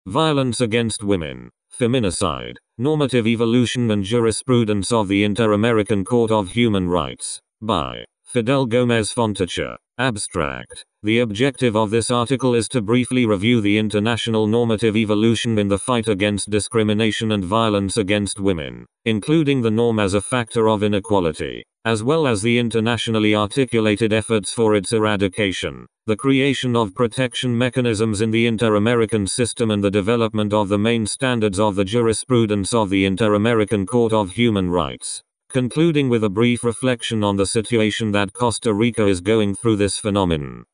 Violence Against Women, Feminicide, Normative Evolution and Jurisprudence of the Inter-American Court of Human Rights, by Fidel Gomez Fontecha. Abstract. The objective of this article is to briefly review the international normative evolution in the fight against discrimination and violence against women, including the norm as a factor of inequality, as well as the internationally articulated efforts for its eradication, the creation of protection mechanisms in the inter-American system, and the development of the main standards of the jurisprudence of the Inter-American Court of Human Rights. Concluding with a brief reflection on the situation that Costa Rica is going through this phenomenon.